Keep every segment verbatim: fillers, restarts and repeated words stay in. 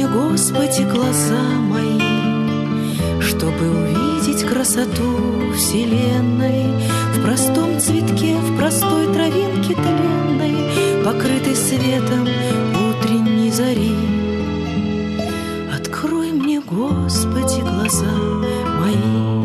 мне, Господи, глаза мои, чтобы увидеть красоту вселенной в простом цветке, в простой травинке тленной, покрытой светом утренней зари. Открой мне, Господи, глаза мои.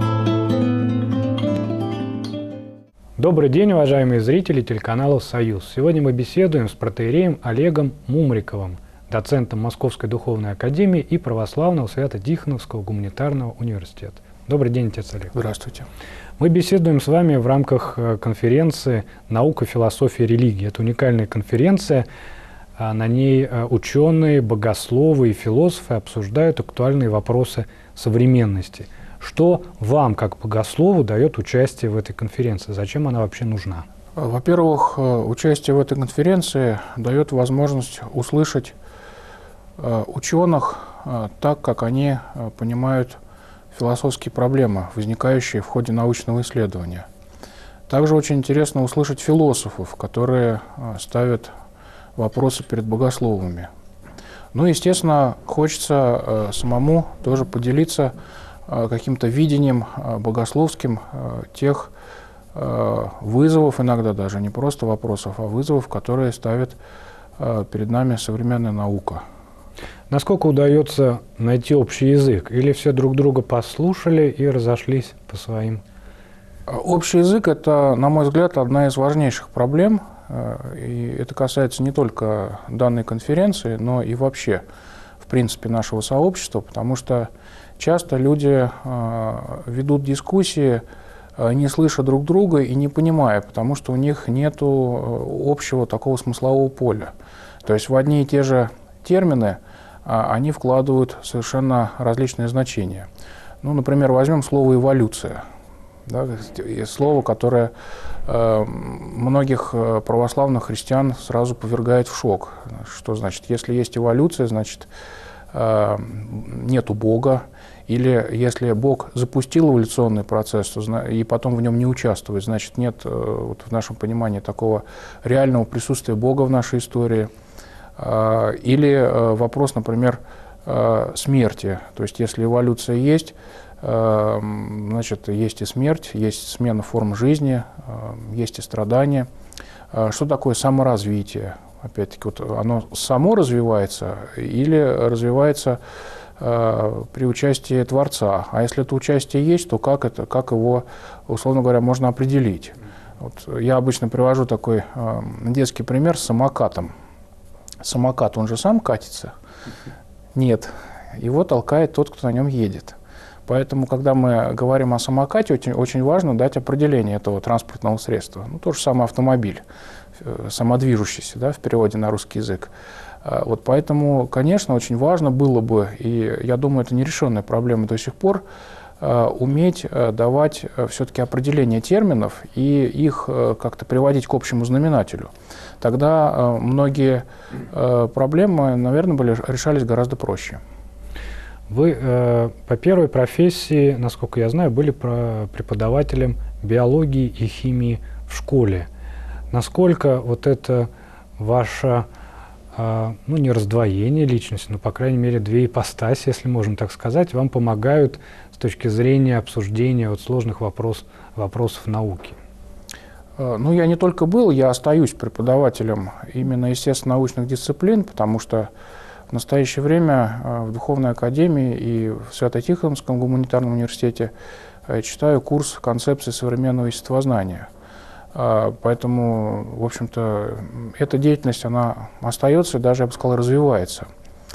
Добрый день, уважаемые зрители телеканала «Союз». Сегодня мы беседуем с протоиереем Олегом Мумриковым, доцентом Московской духовной академии и Православного Свято-Тихоновского гуманитарного университета. Добрый день, отец Олег. Здравствуйте. Мы беседуем с вами в рамках конференции «Наука, философия, религия». Это уникальная конференция. На ней ученые, богословы и философы обсуждают актуальные вопросы современности. Что вам, как богослову, дает участие в этой конференции? Зачем она вообще нужна? Во-первых, участие в этой конференции дает возможность услышать ученых так, как они понимают философские проблемы, возникающие в ходе научного исследования. Также очень интересно услышать философов, которые ставят вопросы перед богословами. Ну, естественно, хочется самому тоже поделиться каким-то видением богословским тех вызовов, иногда даже не просто вопросов, а вызовов, которые ставит перед нами современная наука. Насколько удается найти общий язык? Или все друг друга послушали и разошлись по своим? Общий язык – это, на мой взгляд, одна из важнейших проблем. И это касается не только данной конференции, но и вообще, в принципе, нашего сообщества, потому что часто люди ведут дискуссии, не слыша друг друга и не понимая, потому что у них нет общего такого смыслового поля. То есть в одни и те же термины они вкладывают совершенно различные значения. Ну, например, возьмем слово «эволюция». Да, слово, которое э, многих православных христиан сразу повергает в шок. Что значит, если есть эволюция, значит, э, нету Бога, или если Бог запустил эволюционный процесс то, и потом в нем не участвует, значит, нет э, вот, в нашем понимании такого реального присутствия Бога в нашей истории. Э, или э, вопрос, например, э, смерти. То есть, если эволюция есть, значит, есть и смерть, есть смена форм жизни, есть и страдания. Что такое саморазвитие? Опять-таки, вот оно само развивается или развивается при участии Творца? А если это участие есть, то как, это, как его, условно говоря, можно определить? Вот я обычно привожу такой детский пример с самокатом. Самокат, он же сам катится? Нет. Его толкает тот, кто на нем едет. Поэтому, когда мы говорим о самокате, очень, очень важно дать определение этого транспортного средства. Ну, то же самое автомобиль, самодвижущийся, да, в переводе на русский язык. Вот поэтому, конечно, очень важно было бы, и я думаю, это нерешенная проблема до сих пор, уметь давать все-таки определение терминов и их как-то приводить к общему знаменателю. Тогда многие проблемы, наверное, были, решались гораздо проще. Вы э, по первой профессии, насколько я знаю, были преподавателем биологии и химии в школе. Насколько вот это ваше, э, ну не раздвоение личности, но, по крайней мере, две ипостаси, если можно так сказать, вам помогают с точки зрения обсуждения вот сложных вопрос, вопросов науки? Ну, я не только был, я остаюсь преподавателем именно естественно-научных дисциплин, потому что в настоящее время в Духовной академии и в Свято-Тихоновском гуманитарном университете читаю курс концепции современного естествознания. Поэтому, в общем-то, эта деятельность, она остается и даже, я бы сказал, развивается.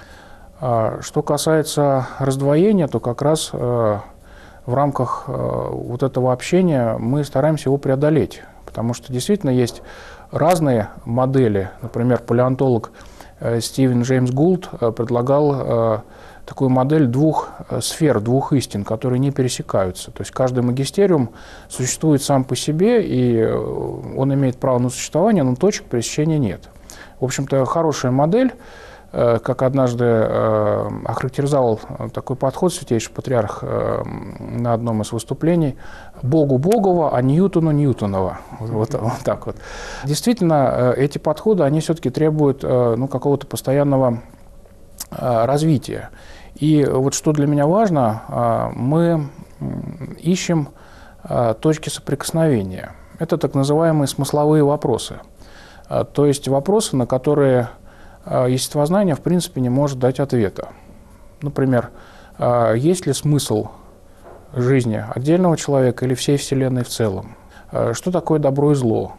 Что касается раздвоения, то как раз в рамках вот этого общения мы стараемся его преодолеть, потому что действительно есть разные модели. Например, палеонтолог Стивен Джеймс Гулд предлагал такую модель двух сфер, двух истин, которые не пересекаются. То есть каждый магистериум существует сам по себе, и он имеет право на существование, но точек пересечения нет. В общем-то, хорошая модель, как однажды охарактеризовал такой подход святейший патриарх на одном из выступлений: «Богу Богова, а Ньютону Ньютонова». Вот, вот так вот. Действительно, эти подходы, они все-таки требуют ну, какого-то постоянного развития. И вот что для меня важно, мы ищем точки соприкосновения. Это так называемые смысловые вопросы. То есть вопросы, на которые естествознание в принципе не может дать ответа. Например, есть ли смысл жизни отдельного человека или всей Вселенной в целом? Что такое добро и зло?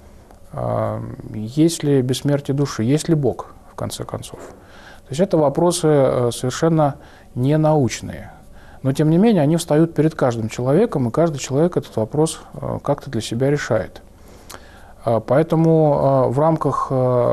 Есть ли бессмертие души? Есть ли Бог, в конце концов? То есть это вопросы совершенно не научные. Но, тем не менее, они встают перед каждым человеком, и каждый человек этот вопрос как-то для себя решает. Поэтому в рамках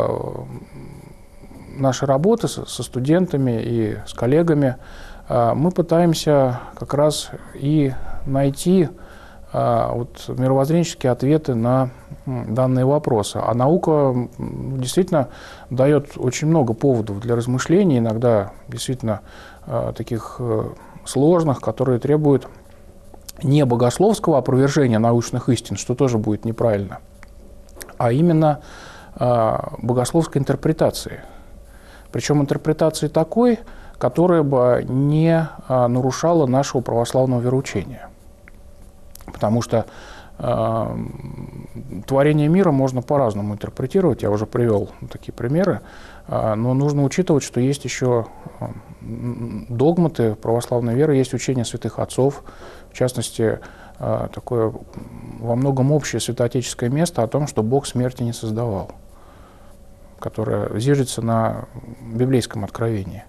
нашей работы со студентами и с коллегами мы пытаемся как раз и найти вот мировоззренческие ответы на данные вопросы. А наука действительно дает очень много поводов для размышлений, иногда действительно таких сложных, которые требуют не богословского опровержения научных истин, что тоже будет неправильно, а именно богословской интерпретации. Причем интерпретации такой, которая бы не нарушала нашего православного вероучения. Потому что э, творение мира можно по-разному интерпретировать, я уже привел такие примеры, э, но нужно учитывать, что есть еще догматы православной веры, есть учение святых отцов, в частности, э, такое во многом общее святоотеческое место о том, что Бог смерти не создавал, которое зиждется на библейском откровении.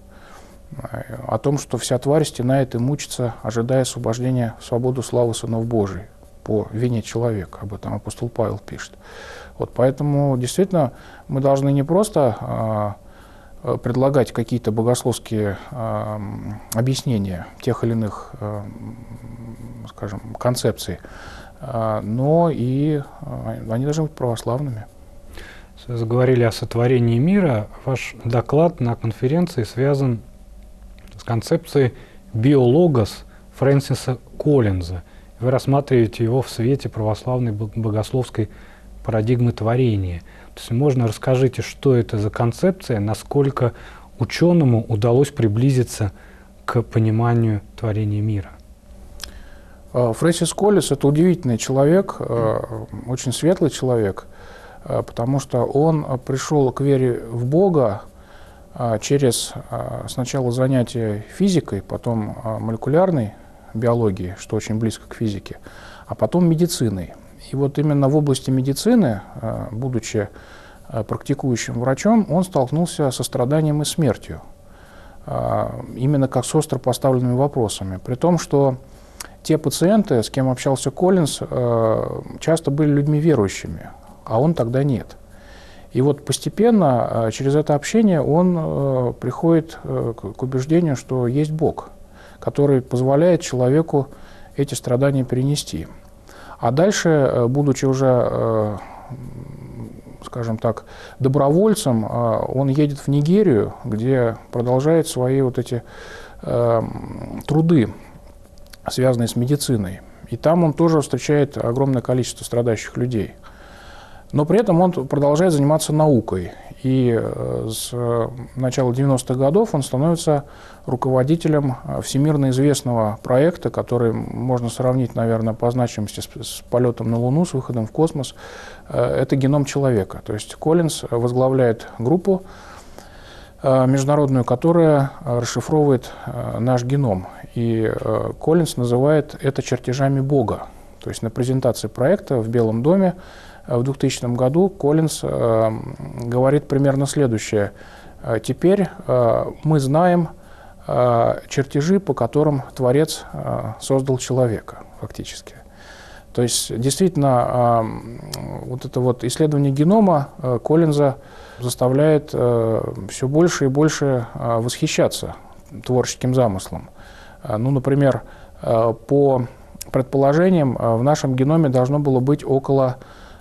О том, что вся тварь стенает и мучится, ожидая освобождения в свободу славы сынов Божий по вине человека. Об этом апостол Павел пишет. Вот поэтому действительно мы должны не просто э, предлагать какие-то богословские э, объяснения тех или иных, э, скажем, концепций, э, но и э, они должны быть православными. Вы заговорили о сотворении мира. Ваш доклад на конференции связан с концепцией биологос Фрэнсиса Коллинза. Вы рассматриваете его в свете православной богословской парадигмы творения. То есть, можно расскажите, что это за концепция, насколько ученому удалось приблизиться к пониманию творения мира? Фрэнсис Коллинз – это удивительный человек, очень светлый человек, потому что он пришел к вере в Бога через сначала занятия физикой, потом молекулярной биологией, что очень близко к физике, а потом медициной. И вот именно в области медицины, будучи практикующим врачом, он столкнулся со страданием и смертью, именно как с остро поставленными вопросами. При том, что те пациенты, с кем общался Коллинз, часто были людьми верующими, а он тогда нет. И вот постепенно через это общение он приходит к убеждению, что есть Бог, который позволяет человеку эти страдания перенести. А дальше, будучи уже, скажем так, добровольцем, он едет в Нигерию, где продолжает свои вот эти труды, связанные с медициной. И там он тоже встречает огромное количество страдающих людей. Но при этом он продолжает заниматься наукой. И с начала девяностых годов он становится руководителем всемирно известного проекта, который можно сравнить, наверное, по значимости с, с полетом на Луну, с выходом в космос. Это геном человека. То есть Коллинз возглавляет группу международную, которая расшифровывает наш геном. И Коллинз называет это чертежами Бога. То есть на презентации проекта в Белом доме в двухтысячном году Коллинз э, говорит примерно следующее. Теперь э, мы знаем э, чертежи, по которым Творец э, создал человека, фактически. То есть, действительно, э, вот это вот исследование генома э, Коллинза заставляет э, все больше и больше э, восхищаться творческим замыслом. Э, ну, например, э, по предположениям, э, в нашем геноме должно было быть около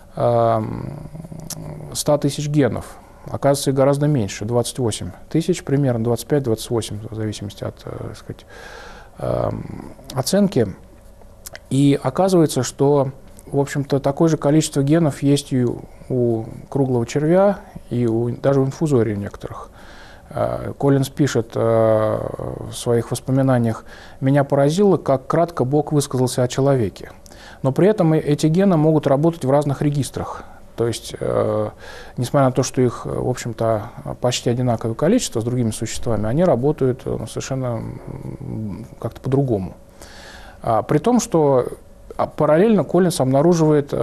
ста тысяч генов. Оказывается, их гораздо меньше, двадцать восемь тысяч примерно, двадцать пять — двадцать восемь, в зависимости от, так сказать, оценки. И оказывается, что, в общем-то, такое же количество генов есть и у круглого червя, и у, даже у инфузорий некоторых. Коллинз пишет в своих воспоминаниях: «Меня поразило, как кратко Бог высказался о человеке». Но при этом эти гены могут работать в разных регистрах. То есть, несмотря на то, что их, в общем-то, почти одинаковое количество с другими существами, они работают совершенно как-то по-другому. При том, что параллельно Коллинз обнаруживает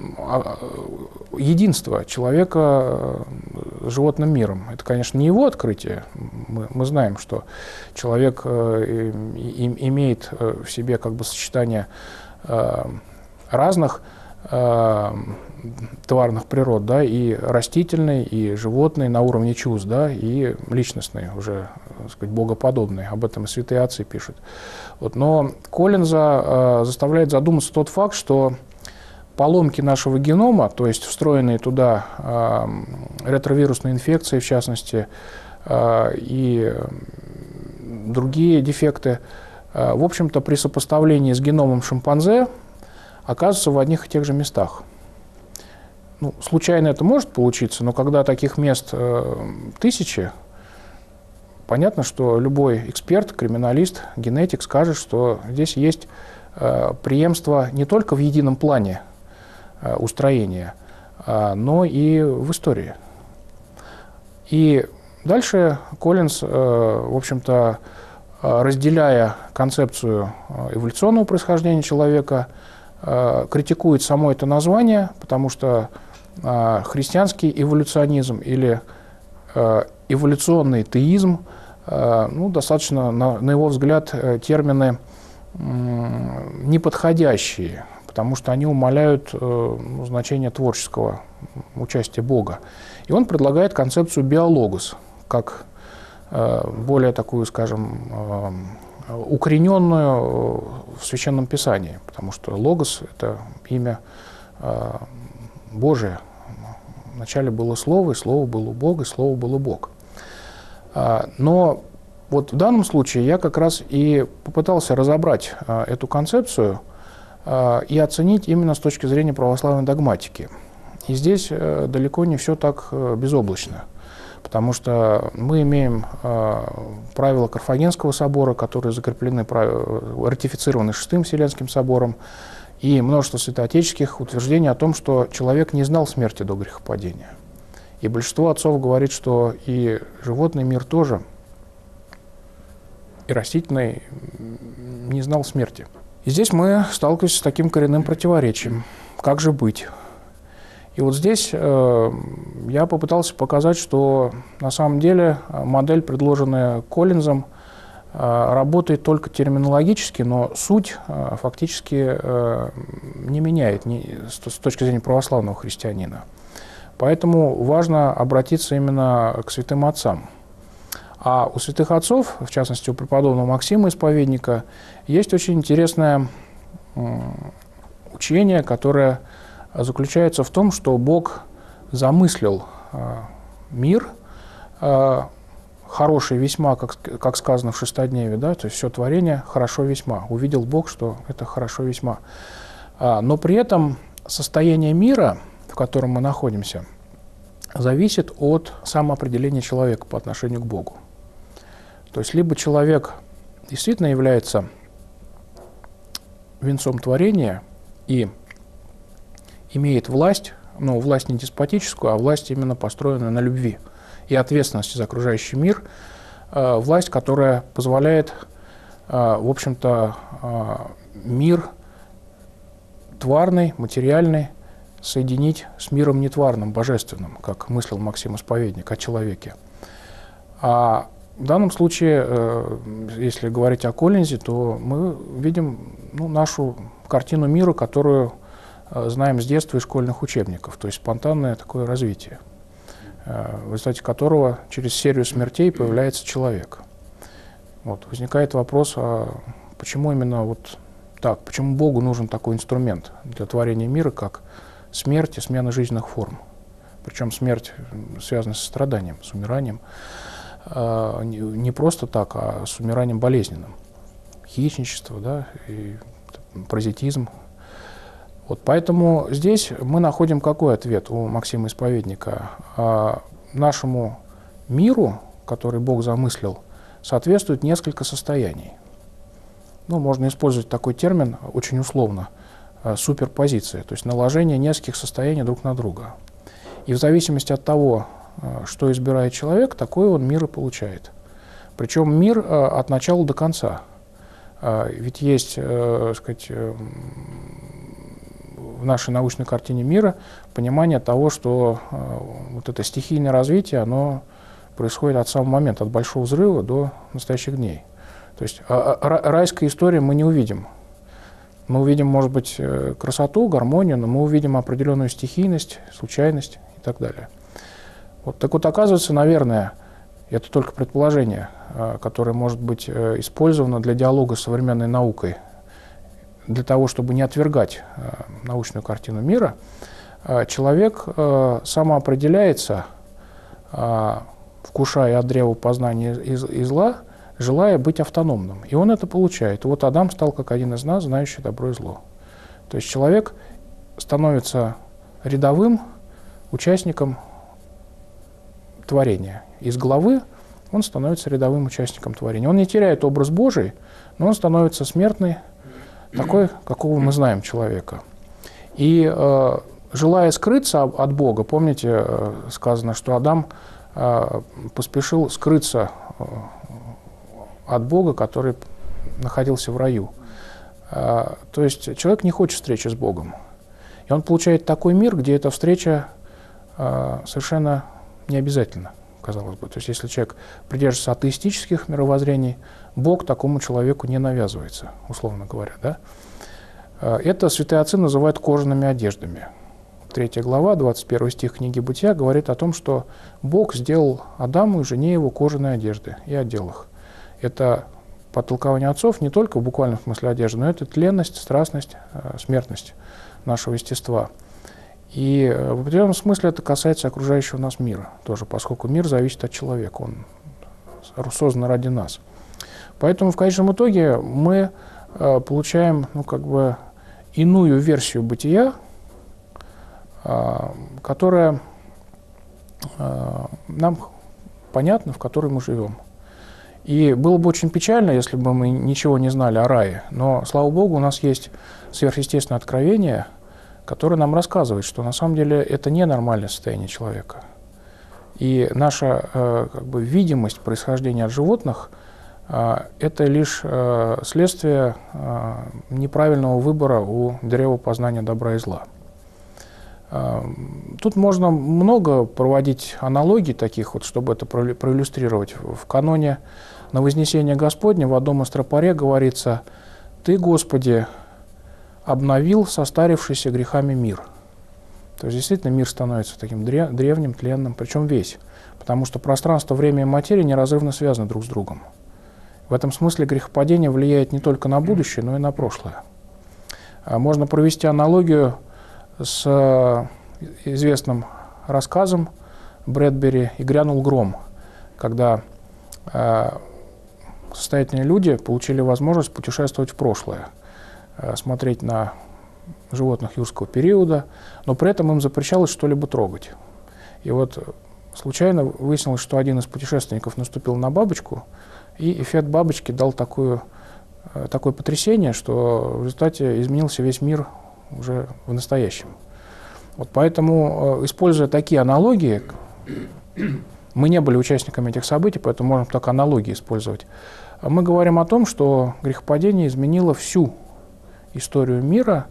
единство человека с животным миром. Это, конечно, не его открытие. Мы, мы знаем, что человек э, и, имеет в себе как бы сочетание э, разных э, тварных природ, да, и растительной, и животной на уровне чувств, да, и личностной, уже, так сказать, богоподобной. Об этом и святые отцы пишут. Вот. Но Коллинза э, заставляет задуматься тот факт, что поломки нашего генома, то есть встроенные туда э, ретровирусные инфекции, в частности, э, и другие дефекты, э, в общем-то, при сопоставлении с геномом шимпанзе оказываются в одних и тех же местах. Ну, случайно это может получиться, но когда таких мест э, тысячи, понятно, что любой эксперт, криминалист, генетик скажет, что здесь есть э, преемство не только в едином плане э, устроения, э, но и в истории. И дальше Коллинз, э, в общем-то, э, разделяя концепцию эволюционного происхождения человека, э, критикует само это название, потому что э, христианский эволюционизм или э, эволюционный теизм, ну, достаточно, на, на его взгляд, термины неподходящие, потому что они умаляют ну, значение творческого участия Бога. И он предлагает концепцию биологос, как более такую, скажем, укорененную в Священном Писании, потому что логос – это имя Божие. Вначале было Слово, и Слово было у Бога, и Слово было Бог. Но вот в данном случае я как раз и попытался разобрать эту концепцию и оценить именно с точки зрения православной догматики. И здесь далеко не все так безоблачно, потому что мы имеем правила Карфагенского собора, которые закреплены, ратифицированы Шестым Вселенским собором, и множество святоотеческих утверждений о том, что человек не знал смерти до грехопадения. И большинство отцов говорит, что и животный мир тоже, и растительный, не знал смерти. И здесь мы сталкиваемся с таким коренным противоречием. Как же быть? И вот здесь э, я попытался показать, что на самом деле модель, предложенная Коллинзом, э, работает только терминологически, но суть э, фактически э, не меняет ни, с, с точки зрения православного христианина. Поэтому важно обратиться именно к святым отцам. А у святых отцов, в частности у преподобного Максима Исповедника, есть очень интересное учение, которое заключается в том, что Бог замыслил мир хороший весьма, как, как сказано в шестодневе, да, то есть все творение хорошо весьма. Увидел Бог, что это хорошо весьма. Но при этом состояние мира, в котором мы находимся, зависит от самоопределения человека по отношению к Богу. То есть либо человек действительно является венцом творения и имеет власть, но власть не деспотическую, а власть именно построенную на любви и ответственности за окружающий мир, власть, которая позволяет, в общем-то, мир тварный, материальный соединить с миром нетварным, божественным, как мыслил Максим Исповедник о человеке. А в данном случае, если говорить о Коллинзе, то мы видим ну, нашу картину мира, которую знаем с детства и школьных учебников, то есть спонтанное такое развитие, в результате которого через серию смертей появляется человек. Вот. Возникает вопрос, а почему именно вот так, почему Богу нужен такой инструмент для творения мира, как смерть и смена жизненных форм. Причем смерть связана со страданием, с умиранием. Не просто так, а с умиранием болезненным. Хищничество, да, и паразитизм. Вот поэтому здесь мы находим какой ответ у Максима Исповедника? Нашему миру, который Бог замыслил, соответствует несколько состояний. Ну, можно использовать такой термин очень условно – суперпозиция, то есть наложение нескольких состояний друг на друга. И в зависимости от того, что избирает человек, такой он мир и получает. Причем мир от начала до конца. Ведь есть, так сказать, в нашей научной картине мира понимание того, что вот это стихийное развитие, оно происходит от самого момента, от Большого взрыва до настоящих дней. То есть райской истории мы не увидим. Мы увидим, может быть, красоту, гармонию, но мы увидим определенную стихийность, случайность и так далее. Вот. Так вот, оказывается, наверное, это только предположение, которое может быть использовано для диалога с современной наукой, для того, чтобы не отвергать научную картину мира. Человек самоопределяется, вкушая от древа познания и зла, желая быть автономным. И он это получает. И вот Адам стал как один из нас, знающий добро и зло. То есть человек становится рядовым участником творения. Из главы он становится рядовым участником творения. Он не теряет образ Божий, но он становится смертный, такой, какого мы знаем человека. И э, желая скрыться от Бога, помните, э, сказано, что Адам э, поспешил скрыться э, от Бога, который находился в раю. Э, то есть человек не хочет встречи с Богом. И он получает такой мир, где эта встреча э, совершенно не обязательна, казалось бы. То есть если человек придерживается атеистических мировоззрений, Бог такому человеку не навязывается, условно говоря. Да? Это святые отцы называют кожаными одеждами. Третья глава, двадцать первый стих книги Бытия говорит о том, что Бог сделал Адаму и жене его кожаные одежды и одел их. Это по толкованию отцов не только в буквальном смысле одежды, но это тленность, страстность, смертность нашего естества. И в определенном смысле это касается окружающего нас мира тоже, поскольку мир зависит от человека, он создан ради нас. Поэтому в конечном итоге мы э, получаем, ну, как бы иную версию бытия, э, которая э, нам понятна, в которой мы живем. И было бы очень печально, если бы мы ничего не знали о рае, но, слава Богу, у нас есть сверхъестественное откровение, которое нам рассказывает, что на самом деле это не нормальное состояние человека. И наша э, как бы видимость происхождения от животных это лишь следствие неправильного выбора у древа познания добра и зла. Тут можно много проводить аналогий таких, вот, чтобы это проиллюстрировать. В каноне на Вознесение Господне в одном из тропаре говорится: «Ты, Господи, обновил состарившийся грехами мир». То есть действительно мир становится таким древним, тленным, причем весь, потому что пространство, время и материя неразрывно связаны друг с другом. В этом смысле грехопадение влияет не только на будущее, но и на прошлое. Можно провести аналогию с известным рассказом Брэдбери «И грянул гром», когда состоятельные люди получили возможность путешествовать в прошлое, смотреть на животных юрского периода, но при этом им запрещалось что-либо трогать. И вот случайно выяснилось, что один из путешественников наступил на бабочку, и эффект бабочки дал такое, такое потрясение, что в результате изменился весь мир уже в настоящем. Вот поэтому, используя такие аналогии, мы не были участниками этих событий, поэтому можем только аналогии использовать. Мы говорим о том, что грехопадение изменило всю историю мира,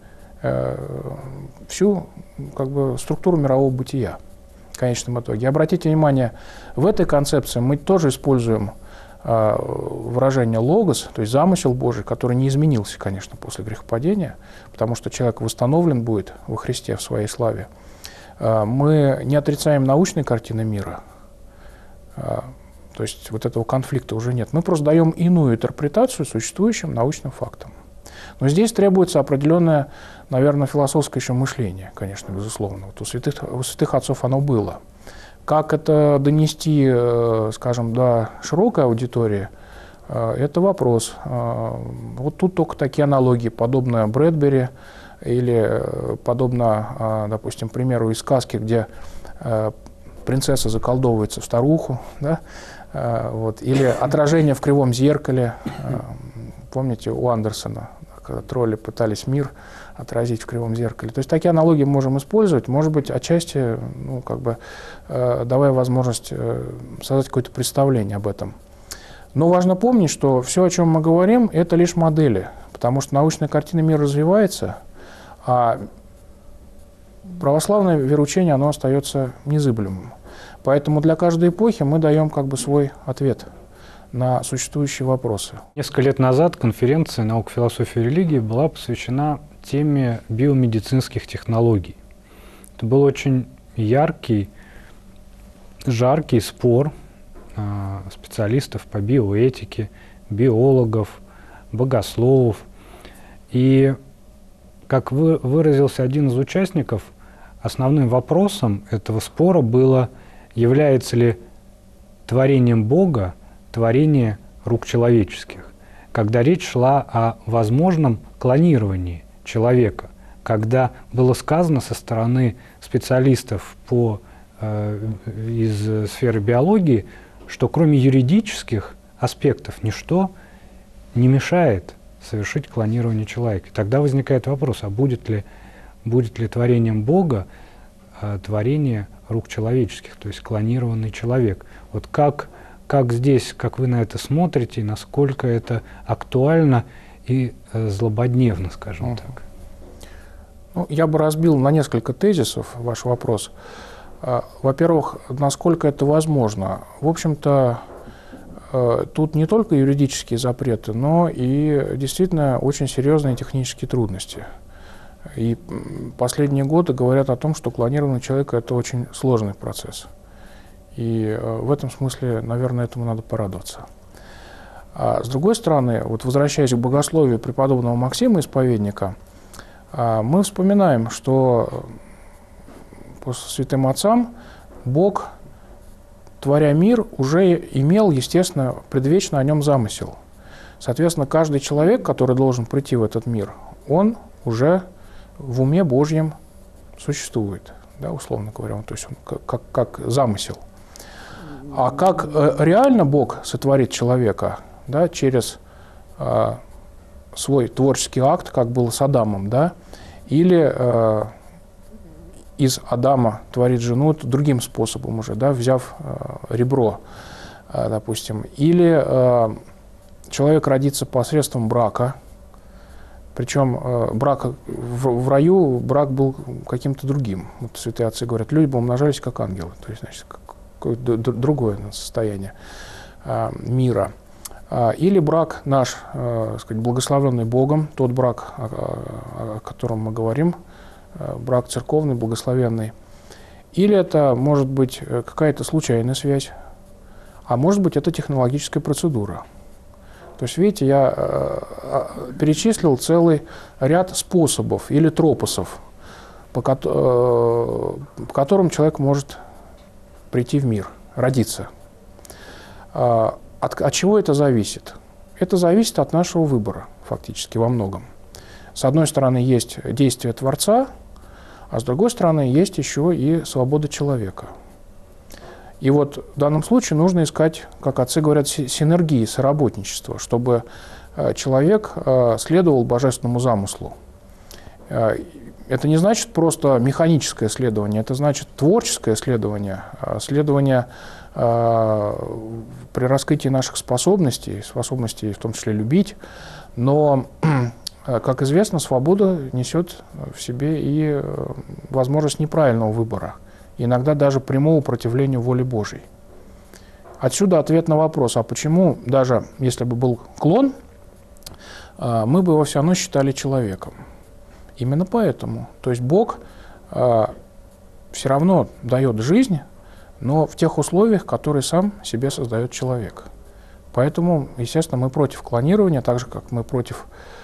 всю как бы структуру мирового бытия в конечном итоге. Обратите внимание, в этой концепции мы тоже используем выражение «логос», то есть замысел Божий, который не изменился, конечно, после грехопадения, потому что человек восстановлен будет во Христе в своей славе. Мы не отрицаем научной картины мира, то есть вот этого конфликта уже нет. Мы просто даем иную интерпретацию существующим научным фактам. Но здесь требуется определенное, наверное, философское еще мышление, конечно, безусловно. Вот у святых, у святых отцов оно было. Как это донести, скажем, до широкой аудитории, это вопрос. Вот тут только такие аналогии, подобно Брэдбери или подобно, допустим, примеру из сказки, где принцесса заколдовывается в старуху, да? Вот. Или отражение в кривом зеркале. Помните, у Андерсона, когда тролли пытались мир отразить в кривом зеркале. То есть такие аналогии мы можем использовать. Может быть, отчасти, ну, как бы, давая возможность создать какое-то представление об этом. Но важно помнить, что все, о чем мы говорим, это лишь модели. Потому что научная картина мира развивается, а православное вероучение, оно остается незыблемым. Поэтому для каждой эпохи мы даем как бы свой ответ на существующие вопросы. Несколько лет назад конференция «Наука, философия и религия» была посвящена теме биомедицинских технологий. Это был очень яркий, жаркий спор э, специалистов по биоэтике, биологов, богословов. И, как вы, выразился один из участников, основным вопросом этого спора было, является ли творением Бога творение рук человеческих, когда речь шла о возможном клонировании человека, когда было сказано со стороны специалистов по, э, из сферы биологии, что кроме юридических аспектов ничто не мешает совершить клонирование человека. И тогда возникает вопрос, а будет ли, будет ли творением Бога э, творение рук человеческих, то есть клонированный человек. Вот как, как здесь, как вы на это смотрите, насколько это актуально и э, злободневно, скажем uh-huh. так? Ну, я бы разбил на несколько тезисов ваш вопрос. Во-первых, насколько это возможно? В общем-то, тут не только юридические запреты, но и действительно очень серьезные технические трудности. И последние годы говорят о том, что клонирование человека – это очень сложный процесс. И в этом смысле, наверное, этому надо порадоваться. А с другой стороны, вот возвращаясь к богословию преподобного Максима Исповедника, мы вспоминаем, что по святым отцам Бог, творя мир, уже имел, естественно, предвечно о нем замысел. Соответственно, каждый человек, который должен прийти в этот мир, он уже в уме Божьем существует, да, условно говоря, то есть он как, как, как замысел. А как э, реально Бог сотворит человека, да, через э, свой творческий акт, как было с Адамом, да, или э, из Адама творит жену другим способом уже, да, взяв э, ребро, э, допустим, или э, человек родится посредством брака. Причем э, брак в, в раю брак был каким-то другим. Вот святые отцы говорят, люди бы умножались как ангелы. То есть, значит, какое-то другое состояние э, мира. Э, или брак наш, э, сказать, благословленный Богом, тот брак, о, о котором мы говорим, э, брак церковный, благословенный. Или это может быть какая-то случайная связь, а может быть это технологическая процедура. То есть, видите, я э, перечислил целый ряд способов или тропосов, по, ко э, по которым человек может прийти в мир, родиться. Э, от, от чего это зависит? Это зависит от нашего выбора, фактически, во многом. С одной стороны, есть действие Творца, а с другой стороны, есть еще и свобода человека. И вот в данном случае нужно искать, как отцы говорят, синергии, соработничество, чтобы человек следовал божественному замыслу. Это не значит просто механическое следование, это значит творческое следование, следование при раскрытии наших способностей, способностей в том числе любить, но, как известно, свобода несет в себе и возможность неправильного выбора. Иногда даже прямого противления воле Божьей. Отсюда ответ на вопрос, а почему, даже если бы был клон, мы бы его все равно считали человеком. Именно поэтому. То есть Бог все равно дает жизнь, но в тех условиях, которые сам себе создает человек. Поэтому, естественно, мы против клонирования, так же, как мы против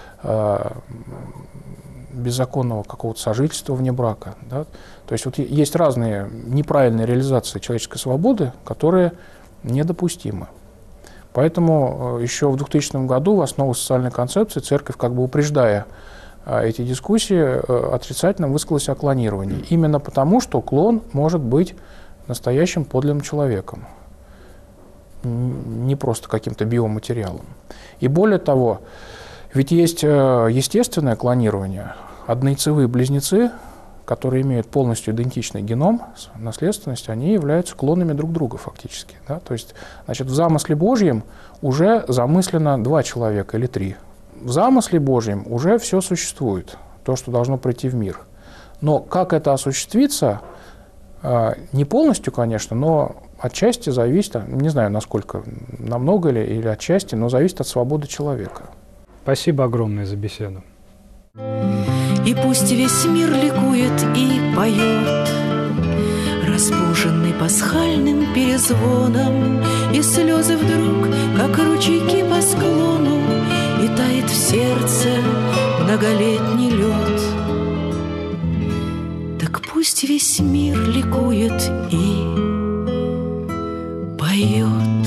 беззаконного какого-то сожительства вне брака. Да? То есть вот есть разные неправильные реализации человеческой свободы, которые недопустимы. Поэтому еще в двухтысячном году в основу социальной концепции церковь, как бы упреждая эти дискуссии, отрицательно высказалась о клонировании. Именно потому, что клон может быть настоящим подлинным человеком. не просто каким-то биоматериалом. И более того, ведь есть естественное клонирование. Однояйцевые близнецы, которые имеют полностью идентичный геном, наследственность, они являются клонами друг друга фактически. Да? То есть, значит, в замысле Божьем уже замыслено два человека или три. В замысле Божьем уже все существует, то, что должно прийти в мир. Но как это осуществится, не полностью, конечно, но отчасти зависит, не знаю, насколько, намного ли или отчасти, но зависит от свободы человека. Спасибо огромное за беседу. И пусть весь мир ликует и поет, разбуженный пасхальным перезвоном, и слезы вдруг, как ручейки по склону, и тает в сердце многолетний лед. Так пусть весь мир ликует и поет.